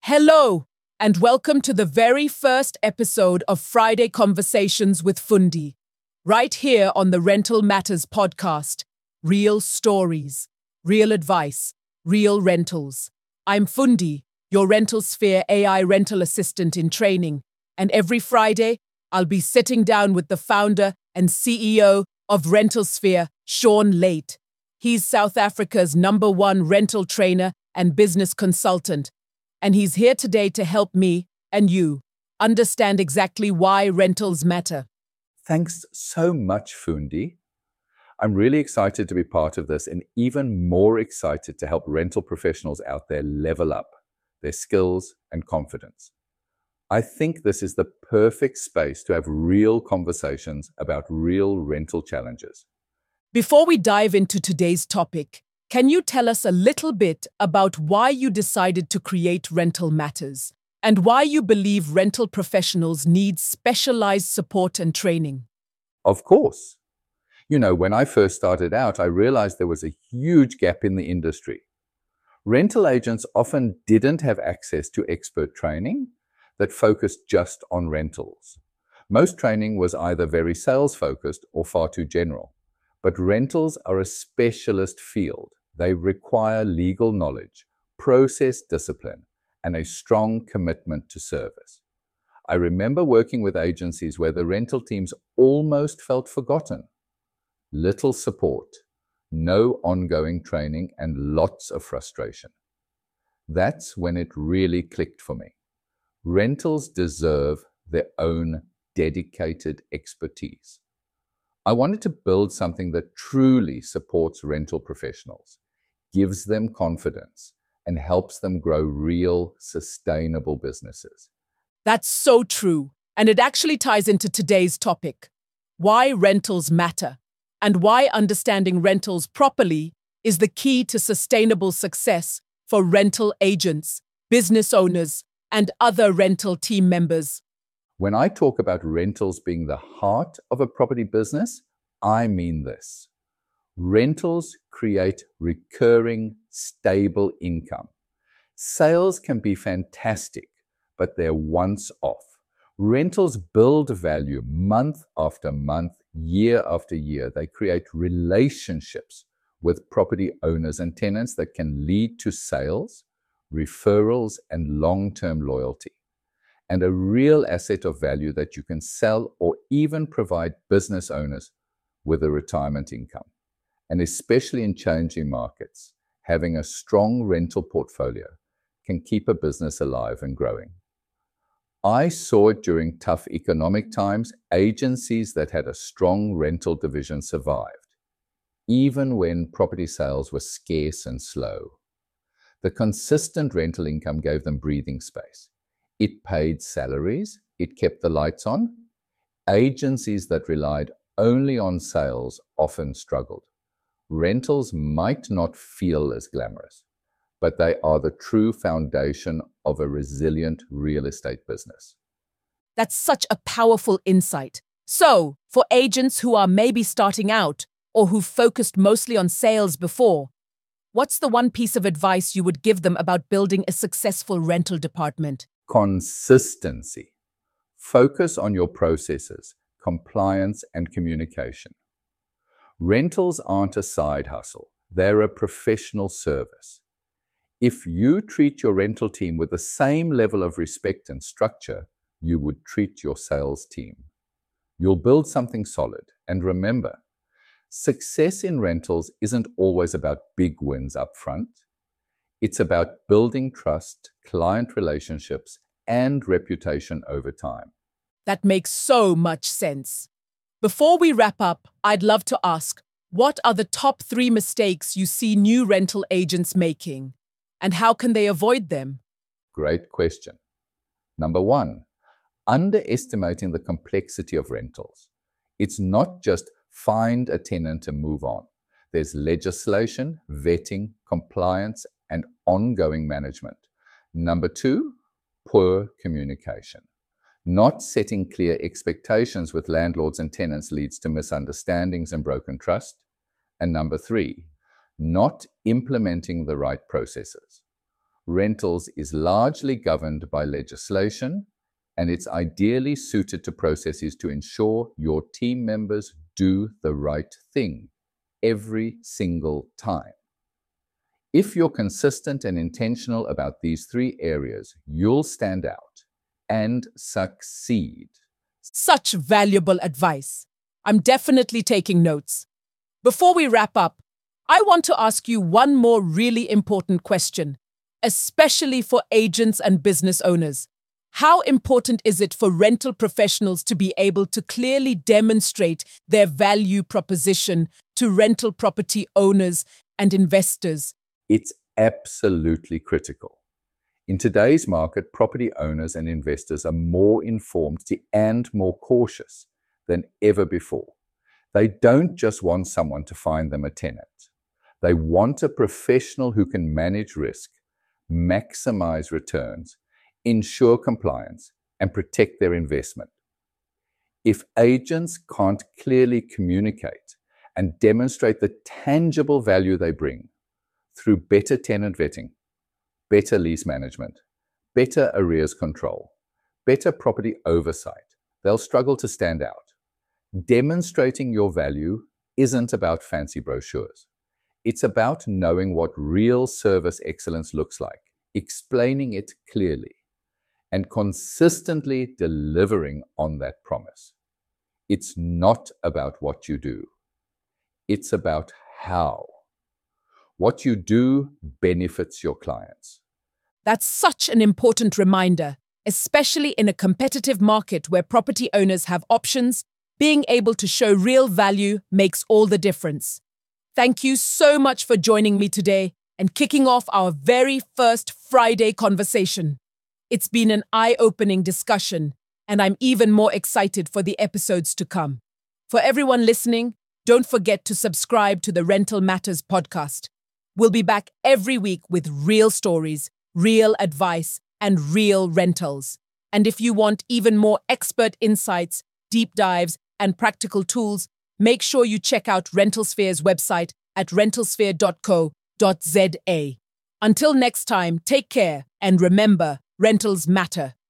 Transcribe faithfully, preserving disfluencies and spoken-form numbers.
Hello, and welcome to the very first episode of Friday Conversations with Fundi, right here on the Rental Matters podcast. Real stories, real advice, real rentals. I'm Fundi, your RentalSphere A I rental assistant in training, and every Friday, I'll be sitting down with the founder and C E O of RentalSphere, Sean Late. He's South Africa's number one rental trainer and business consultant, and he's here today to help me and you understand exactly why rentals matter. Thanks so much, Fundi. I'm really excited to be part of this and even more excited to help rental professionals out there level up their skills and confidence. I think this is the perfect space to have real conversations about real rental challenges. Before we dive into today's topic, can you tell us a little bit about why you decided to create Rental Matters and why you believe rental professionals need specialized support and training? Of course. You know, when I first started out, I realized there was a huge gap in the industry. Rental agents often didn't have access to expert training that focused just on rentals. Most training was either very sales-focused or far too general. But rentals are a specialist field. They require legal knowledge, process discipline, and a strong commitment to service. I remember working with agencies where the rental teams almost felt forgotten. Little support, no ongoing training, and lots of frustration. That's when it really clicked for me. Rentals deserve their own dedicated expertise. I wanted to build something that truly supports rental professionals, gives them confidence, and helps them grow real, sustainable businesses. That's so true, and it actually ties into today's topic: why rentals matter, and why understanding rentals properly is the key to sustainable success for rental agents, business owners, and other rental team members. When I talk about rentals being the heart of a property business, I mean this. Rentals create recurring, stable income. Sales can be fantastic, but they're once off. Rentals build value month after month, year after year. They create relationships with property owners and tenants that can lead to sales, referrals, and long-term loyalty, and a real asset of value that you can sell or even provide business owners with a retirement income. And especially in changing markets, having a strong rental portfolio can keep a business alive and growing. I saw it during tough economic times. Agencies that had a strong rental division survived, even when property sales were scarce and slow. The consistent rental income gave them breathing space. It paid salaries, it kept the lights on. Agencies that relied only on sales often struggled. Rentals might not feel as glamorous, but they are the true foundation of a resilient real estate business. That's such a powerful insight. So, for agents who are maybe starting out or who've focused mostly on sales before, what's the one piece of advice you would give them about building a successful rental department? Consistency. Focus on your processes, compliance, and communication. Rentals aren't a side hustle. They're a professional service. If you treat your rental team with the same level of respect and structure you would treat your sales team, you'll build something solid. And remember, success in rentals isn't always about big wins up front. It's about building trust, client relationships, and reputation over time. That makes so much sense. Before we wrap up, I'd love to ask, what are the top three mistakes you see new rental agents making, and how can they avoid them? Great question. Number one, underestimating the complexity of rentals. It's not just find a tenant and move on. There's legislation, vetting, compliance, and ongoing management. Number two, poor communication. Not setting clear expectations with landlords and tenants leads to misunderstandings and broken trust. And number three, not implementing the right processes. Rentals is largely governed by legislation, and it's ideally suited to processes to ensure your team members do the right thing every single time. If you're consistent and intentional about these three areas, you'll stand out and succeed. Such valuable advice. I'm definitely taking notes. Before we wrap up, I want to ask you one more really important question, especially for agents and business owners. How important is it for rental professionals to be able to clearly demonstrate their value proposition to rental property owners and investors? It's absolutely critical. In today's market, property owners and investors are more informed and more cautious than ever before. They don't just want someone to find them a tenant. They want a professional who can manage risk, maximize returns, ensure compliance, and protect their investment. If agents can't clearly communicate and demonstrate the tangible value they bring through better tenant vetting, better lease management, better arrears control, better property oversight, they'll struggle to stand out. Demonstrating your value isn't about fancy brochures. It's about knowing what real service excellence looks like, explaining it clearly, and consistently delivering on that promise. It's not about what you do. It's about how. What you do benefits your clients. That's such an important reminder, especially in a competitive market where property owners have options. Being able to show real value makes all the difference. Thank you so much for joining me today and kicking off our very first Friday conversation. It's been an eye-opening discussion, and I'm even more excited for the episodes to come. For everyone listening, don't forget to subscribe to the Rental Matters podcast. We'll be back every week with real stories, real advice, and real rentals. And if you want even more expert insights, deep dives, and practical tools, make sure you check out RentalSphere's website at rentalsphere dot co dot za. Until next time, take care and remember, rentals matter.